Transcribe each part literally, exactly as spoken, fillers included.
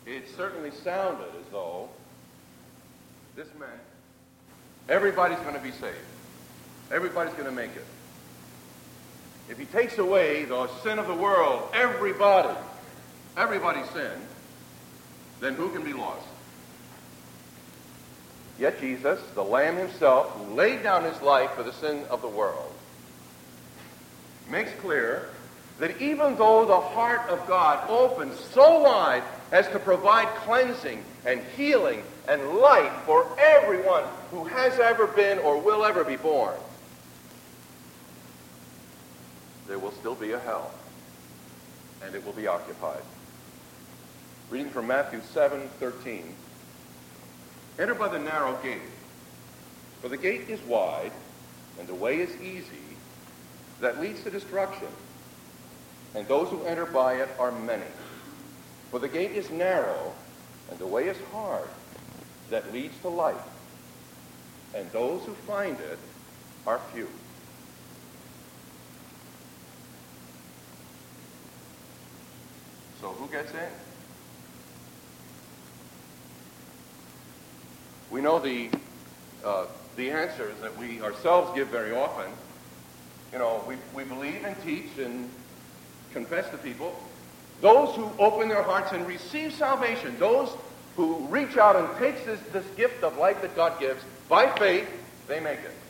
it certainly sounded as though this meant everybody's going to be saved. Everybody's going to make it. If he takes away the sin of the world, everybody, everybody's sin, then who can be lost? Yet Jesus, the Lamb himself, who laid down his life for the sin of the world, makes clear that even though the heart of God opens so wide as to provide cleansing and healing and light for everyone who has ever been or will ever be born, there will still be a hell, and it will be occupied. Reading from Matthew seven thirteen. Enter by the narrow gate, for the gate is wide, and the way is easy that leads to destruction, and those who enter by it are many. For the gate is narrow, and the way is hard that leads to life, and those who find it are few. So who gets in? We know the uh, the answers that we ourselves give very often. You know, we, we believe and teach and confess to people. Those who open their hearts and receive salvation, those who reach out and take this, this gift of life that God gives, by faith, they make it.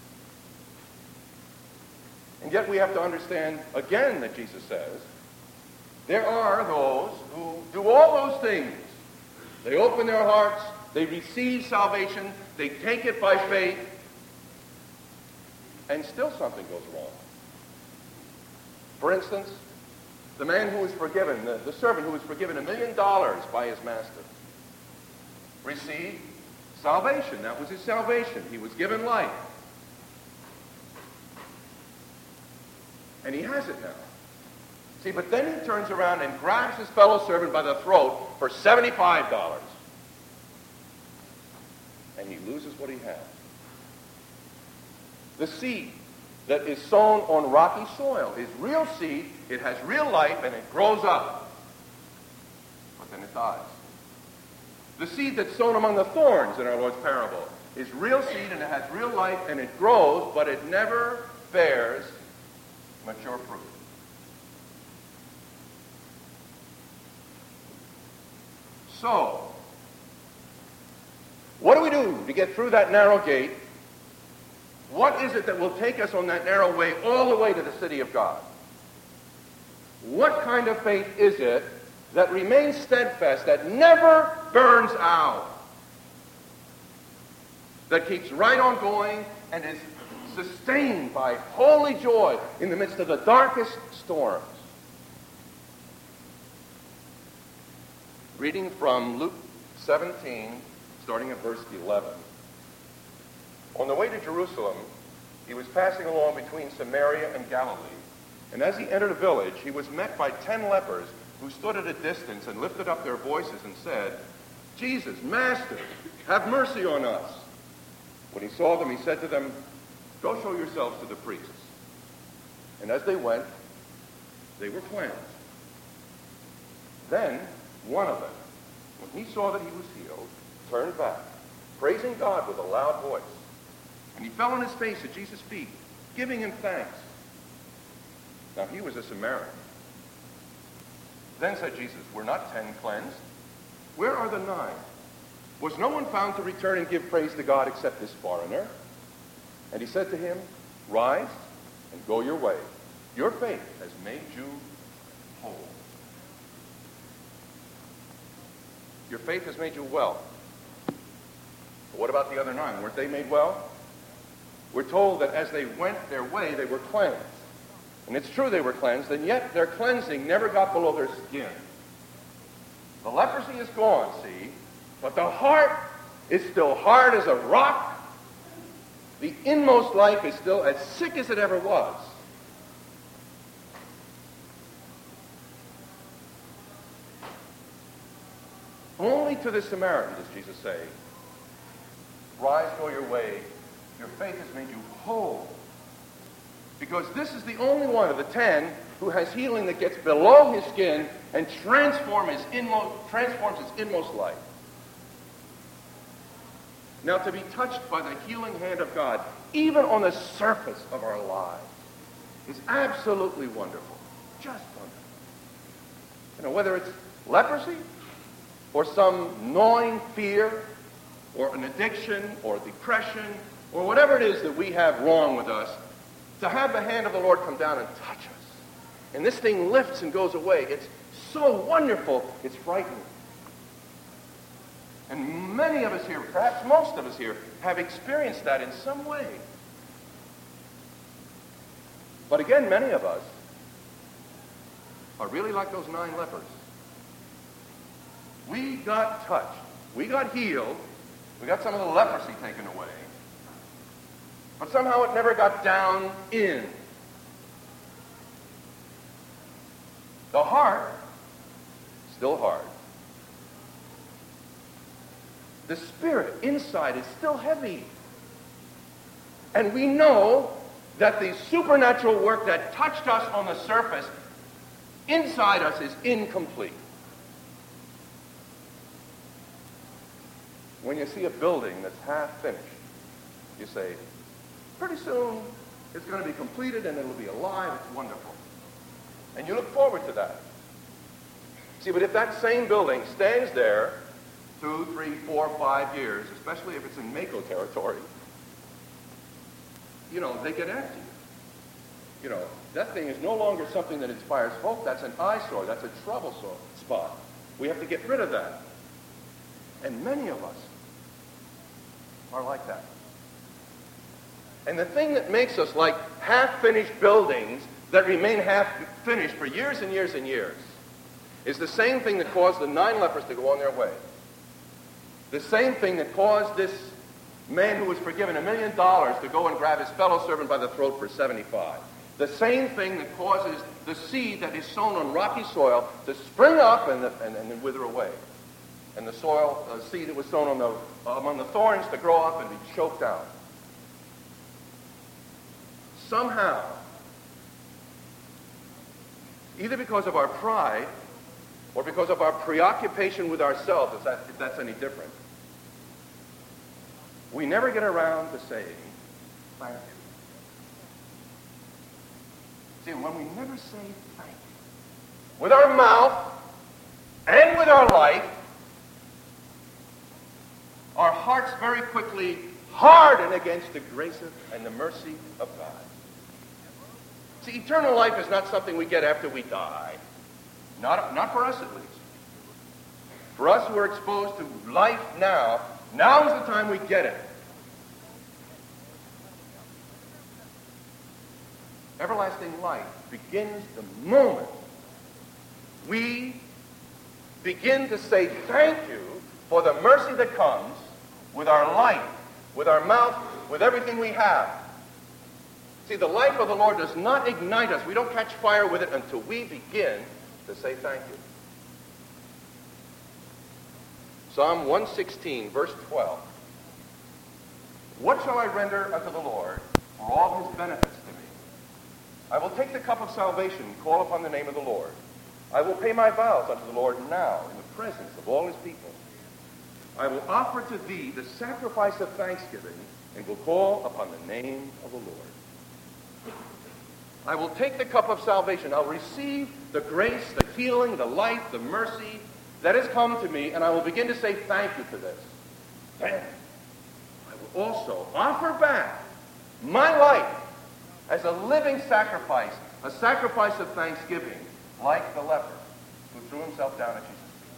And yet we have to understand again that Jesus says, there are those who do all those things. They open their hearts, they receive salvation, they take it by faith, and still something goes wrong. For instance, the man who was forgiven, the, the servant who was forgiven a million dollars by his master, received salvation. That was his salvation. He was given life. And he has it now. See, but then he turns around and grabs his fellow servant by the throat for seventy-five dollars. And he loses what he has. The seed that is sown on rocky soil is real seed. It has real life, and it grows up. But then it dies. The seed that's sown among the thorns in our Lord's parable is real seed, and it has real life, and it grows, but it never bears mature fruit. So, what do we do to get through that narrow gate? What is it that will take us on that narrow way all the way to the city of God? What kind of faith is it that remains steadfast, that never burns out, that keeps right on going and is sustained by holy joy in the midst of the darkest storms? Reading from Luke seventeen, starting at verse eleven. On the way to Jerusalem, he was passing along between Samaria and Galilee. And as he entered a village, he was met by ten lepers who stood at a distance and lifted up their voices and said, Jesus, Master, have mercy on us. When he saw them, he said to them, go show yourselves to the priests. And as they went, they were cleansed. Then one of them, when he saw that he was healed, turned back, praising God with a loud voice. And he fell on his face at Jesus' feet, giving him thanks. Now he was a Samaritan. Then said Jesus, were not ten cleansed? Where are the nine? Was no one found to return and give praise to God except this foreigner? And he said to him, rise and go your way. Your faith has made you whole. Your faith has made you well. But what about the other nine? Weren't they made well? We're told that as they went their way, they were cleansed. And it's true they were cleansed, and yet their cleansing never got below their skin. The leprosy is gone, see, but the heart is still hard as a rock. The inmost life is still as sick as it ever was. Only to the Samaritan does Jesus say, rise, go your way. Your faith has made you whole. Because this is the only one of the ten who has healing that gets below his skin and transform his inmost, transforms his inmost life. Now, to be touched by the healing hand of God, even on the surface of our lives, is absolutely wonderful. Just wonderful. You know, whether it's leprosy, or some gnawing fear, or an addiction, or depression, or whatever it is that we have wrong with us, to have the hand of the Lord come down and touch us. And this thing lifts and goes away. It's so wonderful, it's frightening. And many of us here, perhaps most of us here, have experienced that in some way. But again, many of us are really like those nine lepers. We got touched. We got healed. We got some of the leprosy taken away. But somehow it never got down in. The heart, still hard. The spirit inside is still heavy. And we know that the supernatural work that touched us on the surface inside us is incomplete. When you see a building that's half finished, you say, pretty soon it's going to be completed and it'll be alive. It's wonderful. And you look forward to that. See, but if that same building stands there two, three, four, five years, especially if it's in Mako territory, you know, they get after you. You know, that thing is no longer something that inspires hope. That's an eyesore. That's a trouble spot. We have to get rid of that. And many of us are like that. And the thing that makes us like half-finished buildings that remain half-finished for years and years and years is the same thing that caused the nine lepers to go on their way. The same thing that caused this man who was forgiven a million dollars to go and grab his fellow servant by the throat for seventy-five. The same thing that causes the seed that is sown on rocky soil to spring up and, the, and, and then wither away. And the soil, uh, seed that was sown on the, uh, among the thorns to grow up and be choked out. Somehow, either because of our pride or because of our preoccupation with ourselves, if, that, if that's any different, we never get around to saying, thank you. See, when we never say thank you, with our mouth and with our life, our hearts very quickly harden against the grace of, and the mercy of God. See, eternal life is not something we get after we die. Not, not for us, at least. For us who are exposed to life now, now is the time we get it. Everlasting life begins the moment we begin to say thank you for the mercy that comes with our life, with our mouth, with everything we have. See, the life of the Lord does not ignite us. We don't catch fire with it until we begin to say thank you. Psalm one sixteen, verse twelve. What shall I render unto the Lord for all his benefits to me? I will take the cup of salvation and call upon the name of the Lord. I will pay my vows unto the Lord now in the presence of all his people. I will offer to thee the sacrifice of thanksgiving and will call upon the name of the Lord. I will take the cup of salvation. I'll receive the grace, the healing, the life, the mercy that has come to me, and I will begin to say thank you for this. Then I will also offer back my life as a living sacrifice, a sacrifice of thanksgiving, like the leper who threw himself down at Jesus' feet.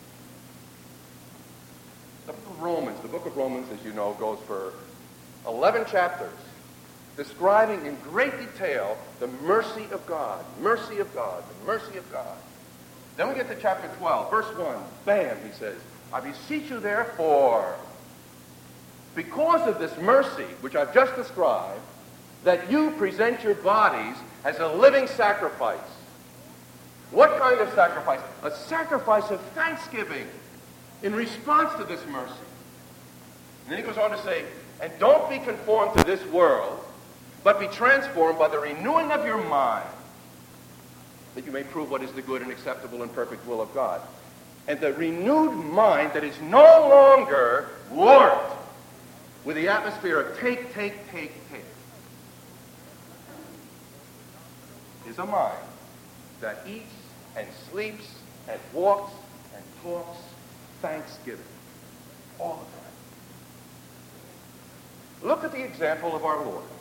The book of Romans, the book of Romans, as you know, goes for eleven chapters, describing in great detail the mercy of God, mercy of God, the mercy of God. Then we get to chapter twelve, verse one. Bam, he says, I beseech you therefore, because of this mercy, which I've just described, that you present your bodies as a living sacrifice. What kind of sacrifice? A sacrifice of thanksgiving in response to this mercy. And then he goes on to say, and don't be conformed to this world, but be transformed by the renewing of your mind. that you may prove what is the good and acceptable and perfect will of God. And the renewed mind that is no longer warped with the atmosphere of take, take, take, take, is a mind that eats and sleeps and walks and talks thanksgiving all the time. Look at the example of our Lord.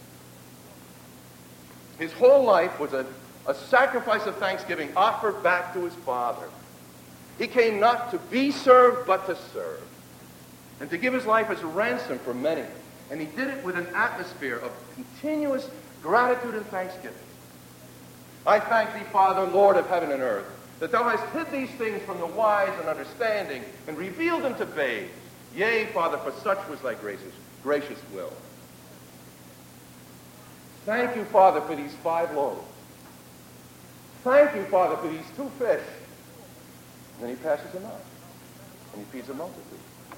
His whole life was a, a sacrifice of thanksgiving offered back to his Father. He came not to be served, but to serve, and to give his life as a ransom for many. And he did it with an atmosphere of continuous gratitude and thanksgiving. I thank thee, Father, Lord of heaven and earth, that thou hast hid these things from the wise and understanding, and revealed them to babes. Yea, Father, for such was thy gracious, gracious will. Thank you, Father, for these five loaves. Thank you, Father, for these two fish. And then he passes them out, and he feeds a multitude.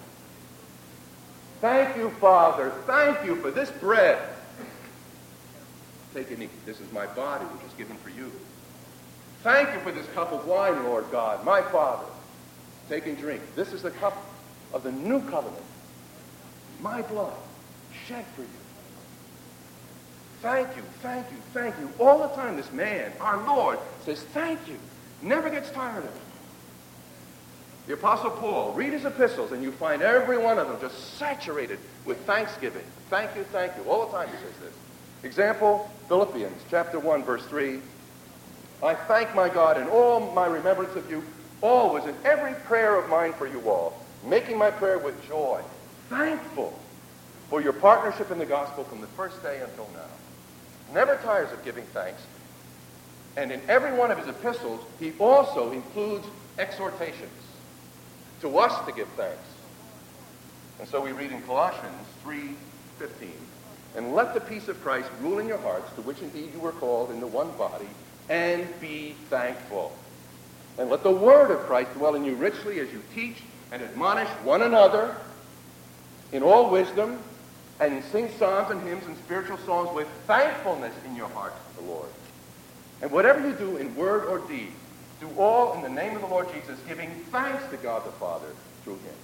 Thank you, Father. Thank you for this bread. Take and eat. This is my body, which is given for you. Thank you for this cup of wine, Lord God, my Father. Take and drink. This is the cup of the new covenant, my blood, shed for you. Thank you, thank you, thank you. All the time, this man, our Lord, says thank you. Never gets tired of it. The Apostle Paul, read his epistles, and you find every one of them just saturated with thanksgiving. Thank you, thank you. All the time he says this. Example, Philippians chapter one, verse three. I thank my God in all my remembrance of you, always in every prayer of mine for you all, making my prayer with joy, thankful for your partnership in the gospel from the first day until now. Never tires of giving thanks. And in every one of his epistles, he also includes exhortations to us to give thanks. And so we read in Colossians three fifteen, and let the peace of Christ rule in your hearts, to which indeed you were called into one body, and be thankful. And let the word of Christ dwell in you richly as you teach and admonish one another in all wisdom, and sing psalms and hymns and spiritual songs with thankfulness in your heart to the Lord. And whatever you do in word or deed, do all in the name of the Lord Jesus, giving thanks to God the Father through him.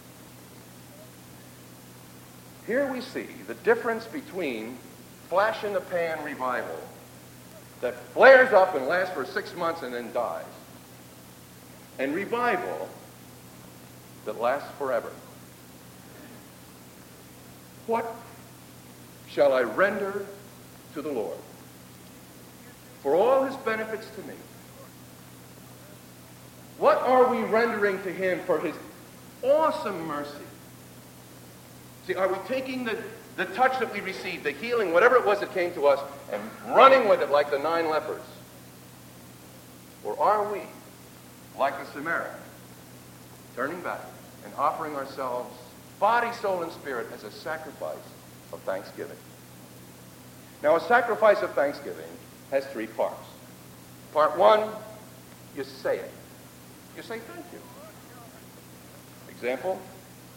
Here we see the difference between flash-in-the-pan revival that flares up and lasts for six months and then dies, and revival that lasts forever. What shall I render to the Lord for all his benefits to me? What are we rendering to him for his awesome mercy? See, are we taking the, the touch that we received, the healing, whatever it was that came to us, and running with it like the nine lepers? Or are we, like the Samaritan, turning back and offering ourselves, body, soul, and spirit, as a sacrifice of thanksgiving? Now, a sacrifice of thanksgiving has three parts. Part one, you say it. You say thank you. Example,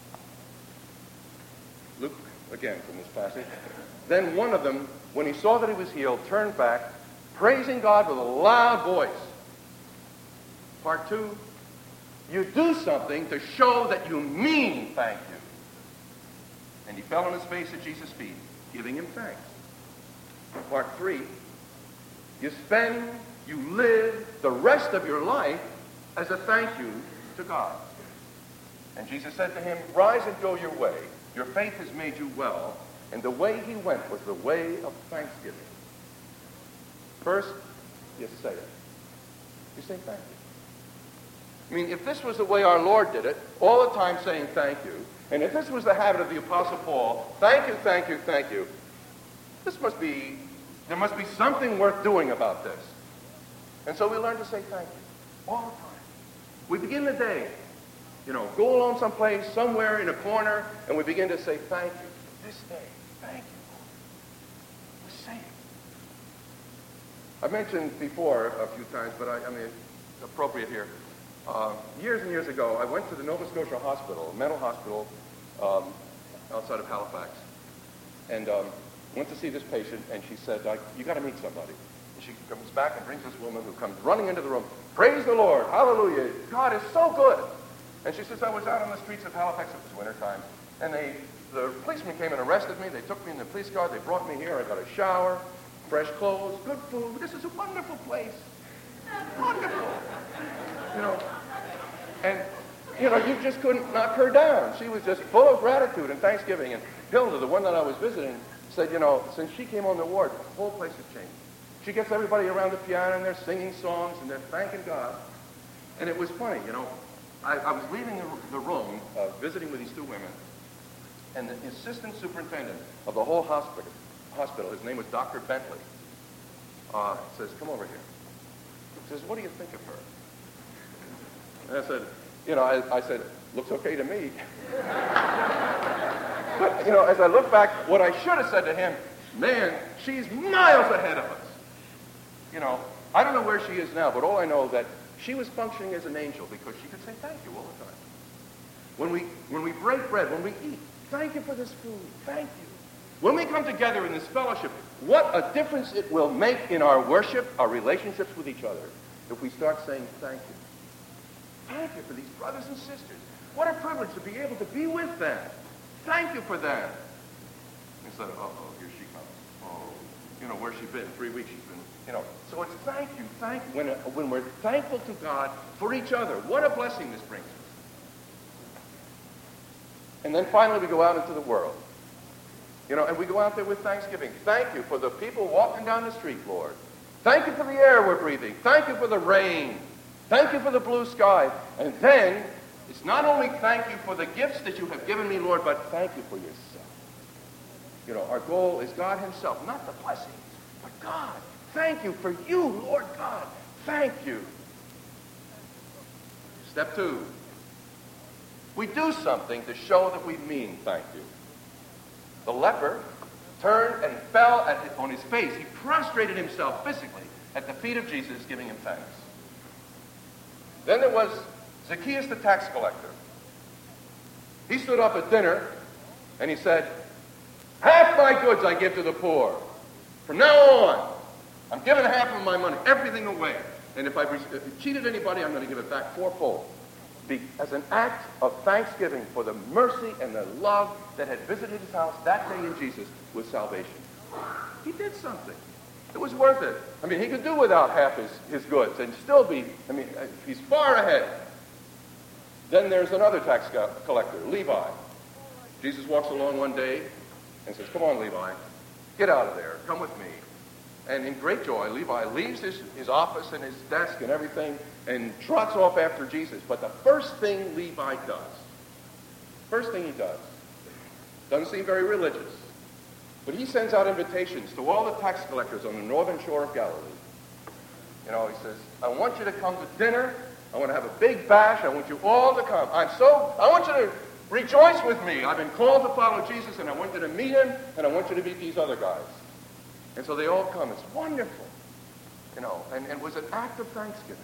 Luke, again from this passage. Then one of them, when he saw that he was healed, turned back, praising God with a loud voice. Part two, you do something to show that you mean thank you. And he fell on his face at Jesus' feet, giving him thanks. Part three, you spend, you live the rest of your life as a thank you to God. And Jesus said to him, rise and go your way. Your faith has made you well. And the way he went was the way of thanksgiving. First, you say it. You say thank you. I mean, if this was the way our Lord did it, all the time saying thank you, and if this was the habit of the Apostle Paul, thank you, thank you, thank you, this must be, there must be something worth doing about this. And so we learn to say thank you all the time. We begin the day, you know, go along someplace, somewhere in a corner, and we begin to say thank you for this day. Thank you, Lord. We say it. I've mentioned before a few times, but I, I mean, it's appropriate here. Uh, years and years ago, I went to the Nova Scotia Hospital, a mental hospital um, outside of Halifax, and um, went to see this patient, and she said, I, you got to meet somebody. And she comes back and brings this woman who comes running into the room. Praise the Lord. Hallelujah. God is so good. And she says, I was out on the streets of Halifax. It was wintertime. And they, the policemen came and arrested me. They took me in the police car. They brought me here. I got a shower, fresh clothes, good food. This is a wonderful place. Wonderful. You know, and, you know, you just couldn't knock her down. She was just full of gratitude and thanksgiving. And Hilda, the one that I was visiting, said, you know, since she came on the ward, the whole place has changed. She gets everybody around the piano, and they're singing songs, and they're thanking God. And it was funny, you know. I, I was leaving the, the room, uh, visiting with these two women, and the assistant superintendent of the whole hospital, hospital his name was Doctor Bentley, uh, says, come over here. He says, what do you think of her? And I said, you know, I, I said, looks okay to me. But, you know, as I look back, what I should have said to him, man, she's miles ahead of us. You know, I don't know where she is now, but all I know that she was functioning as an angel because she could say thank you all the time. When we, when we break bread, when we eat, thank you for this food, thank you. When we come together in this fellowship, what a difference it will make in our worship, our relationships with each other, if we start saying thank you. Thank you for these brothers and sisters. What a privilege to be able to be with them. Thank you for them. Instead of, uh-oh, here she comes. Oh, you know, where's she been? Three weeks she's been, you know. So it's thank you, thank you. When, when we're thankful to God for each other, what a blessing this brings us. And then finally we go out into the world. You know, and we go out there with thanksgiving. Thank you for the people walking down the street, Lord. Thank you for the air we're breathing. Thank you for the rain. Thank you for the blue sky. And then, it's not only thank you for the gifts that you have given me, Lord, but thank you for yourself. You know, our goal is God himself, not the blessings, but God. Thank you for you, Lord God. Thank you. Step two. We do something to show that we mean thank you. The leper turned and fell at the, on his face. He prostrated himself physically at the feet of Jesus, giving him thanks. Then there was Zacchaeus the tax collector. He stood up at dinner and he said, half my goods I give to the poor. From now on, I'm giving half of my money, everything away. And if I've cheated anybody, I'm going to give it back fourfold. Be, as an act of thanksgiving for the mercy and the love that had visited his house that day in Jesus with salvation. He did something. It was worth it. I mean, he could do without half his, his goods and still be, I mean, he's far ahead. Then there's another tax collector, Levi. Jesus walks along one day and says, come on, Levi, get out of there, come with me. And in great joy, Levi leaves his, his office and his desk and everything and trots off after Jesus. But the first thing Levi does, first thing he does, doesn't seem very religious, but he sends out invitations to all the tax collectors on the northern shore of Galilee. You know, he says, I want you to come to dinner. I want to have a big bash. I want you all to come. I'm so, I want you to rejoice with me. I've been called to follow Jesus, and I want you to meet him, and I want you to meet these other guys. And so they all come. It's wonderful. You know, and, and it was an act of thanksgiving.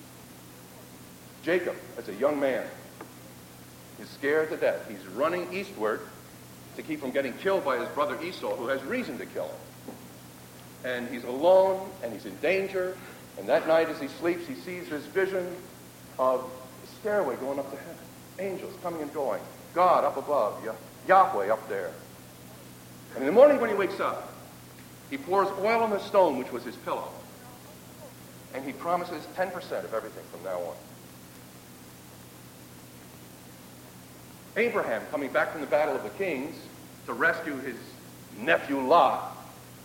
Jacob, as a young man, is scared to death. He's running eastward to keep from getting killed by his brother Esau, who has reason to kill him. And he's alone, and he's in danger. And that night as he sleeps, he sees this vision of a stairway going up to heaven. Angels coming and going. God up above. Yahweh up there. And in the morning when he wakes up, he pours oil on the stone, which was his pillow. And he promises ten percent of everything from now on. Abraham, coming back from the Battle of the Kings to rescue his nephew Lot,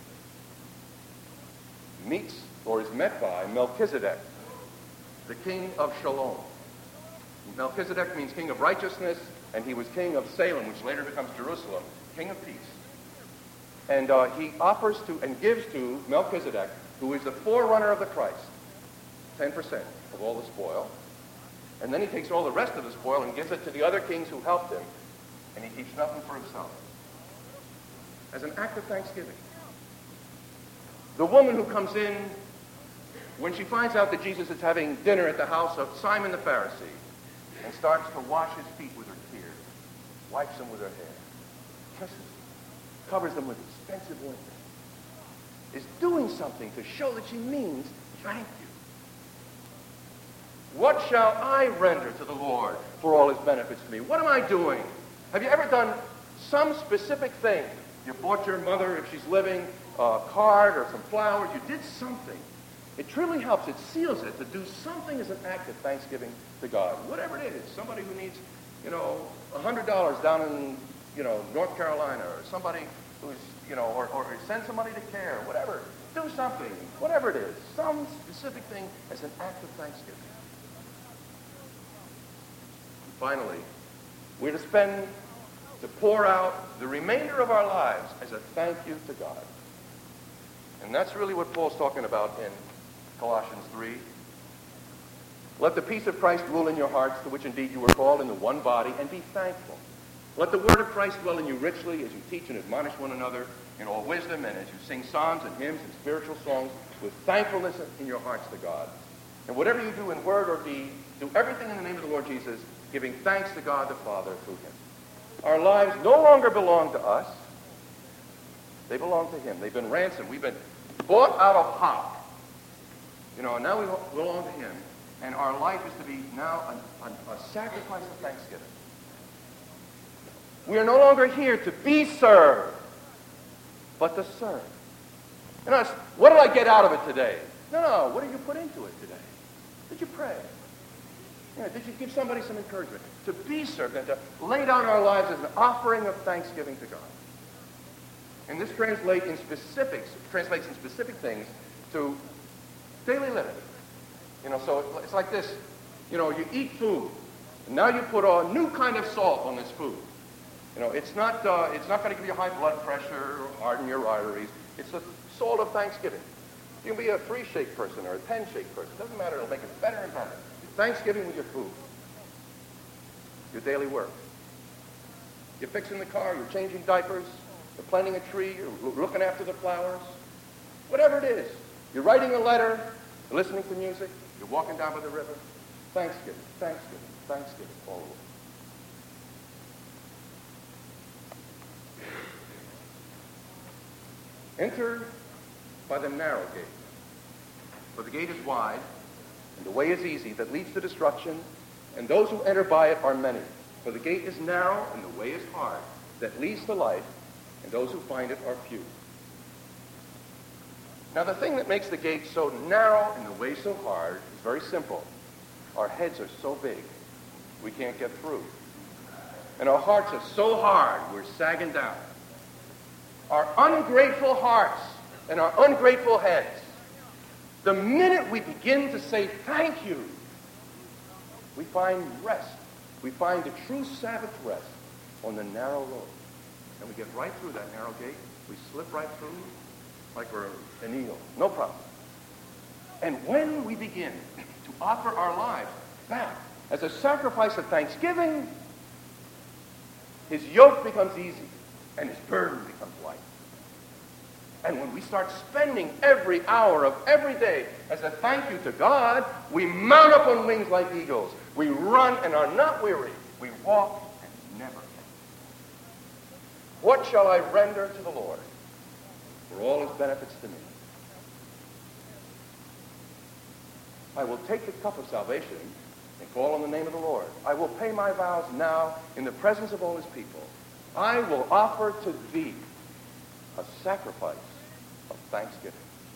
meets or is met by Melchizedek, the king of Shalom. Melchizedek means king of righteousness, and he was king of Salem, which later becomes Jerusalem, king of peace. And uh, he offers to and gives to Melchizedek, who is the forerunner of the Christ, ten percent of all the spoil. And then he takes all the rest of the spoil and gives it to the other kings who helped him, and he keeps nothing for himself. As an act of thanksgiving. The woman who comes in, when she finds out that Jesus is having dinner at the house of Simon the Pharisee, and starts to wash his feet with her tears, wipes them with her hair, kisses them, covers them with expensive ointment. is doing something to show that she means thank you. What shall I render to the Lord for all his benefits to me? What am I doing? Have you ever done some specific thing? You bought your mother, if she's living, a card or some flowers. You did something. It truly helps. It seals it to do something as an act of thanksgiving to God. Whatever it is. Somebody who needs, you know, one hundred dollars down in, you know, North Carolina, or somebody who's, you know, or, or send somebody to care, whatever. Do something, whatever it is. Some specific thing as an act of thanksgiving. And finally, we're to spend, to pour out the remainder of our lives as a thank you to God. And that's really what Paul's talking about in Colossians three. Let the peace of Christ rule in your hearts, to which indeed you were called in the one body, and be thankful. Let the word of Christ dwell in you richly as you teach and admonish one another in all wisdom, and as you sing psalms and hymns and spiritual songs with thankfulness in your hearts to God. And whatever you do in word or deed, do everything in the name of the Lord Jesus, giving thanks to God the Father through him. Our lives no longer belong to us. They belong to him. They've been ransomed. We've been bought out of hock. You know, and now we belong to him. And our life is to be now a, a, a sacrifice of thanksgiving. We are no longer here to be served, but to serve. You know, what did I get out of it today? No, no, what did you put into it today? Did you pray? You know, did you give somebody some encouragement? To be served and to lay down our lives as an offering of thanksgiving to God. And this translates in specifics, translates in specific things to daily living. You know, so it's like this. You know, you eat food, and now you put a new kind of salt on this food. You know, it's not uh, it's not going to give you high blood pressure or harden your arteries. It's the salt of thanksgiving. You can be a three-shake person or a ten-shake person. It doesn't matter. It'll make it better and better. Thanksgiving with your food, your daily work. You're fixing the car. You're changing diapers. You're planting a tree. You're looking after the flowers. Whatever it is. You're writing a letter. You're listening to music. You're walking down by the river. Thanksgiving, Thanksgiving, Thanksgiving, all over. Enter by the narrow gate. For the gate is wide, and the way is easy that leads to destruction, and those who enter by it are many. For the gate is narrow, and the way is hard that leads to life, and those who find it are few. Now, the thing that makes the gate so narrow and the way so hard is very simple. Our heads are so big, we can't get through. And our hearts are so hard, we're sagging down. Our ungrateful hearts and our ungrateful heads, the minute we begin to say thank you, we find rest. We find the true Sabbath rest on the narrow road. And we get right through that narrow gate. We slip right through like we're an eagle. No problem. And when we begin to offer our lives back as a sacrifice of thanksgiving, his yoke becomes easy and his burden becomes light. And when we start spending every hour of every day as a thank you to God, we mount up on wings like eagles. We run and are not weary. We walk and never faint. What shall I render to the Lord for all his benefits to me? I will take the cup of salvation and call on the name of the Lord. I will pay my vows now in the presence of all his people. I will offer to thee a sacrifice of thanksgiving.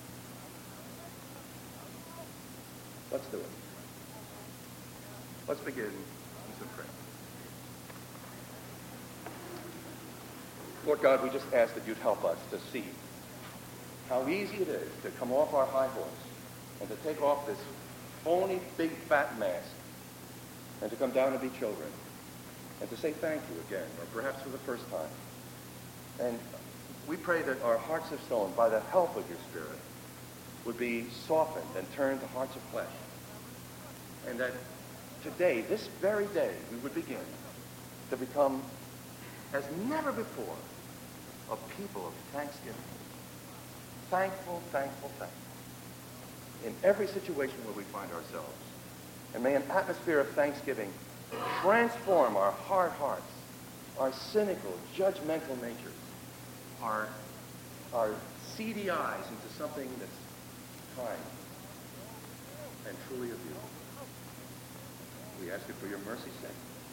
Let's do it. Let's begin with some prayer. Lord God, we just ask that you'd help us to see how easy it is to come off our high horse and to take off this phony, big, fat mask and to come down and be children and to say thank you again, or perhaps for the first time. And we pray that our hearts of stone, by the help of your Spirit, would be softened and turned to hearts of flesh. And that today, this very day, we would begin to become, as never before, a people of thanksgiving. Thankful, thankful, thankful. In every situation where we find ourselves. And may an atmosphere of thanksgiving transform our hard hearts, our cynical, judgmental natures, our, our seedy eyes into something that's kind and truly of you. We ask it for your mercy's sake.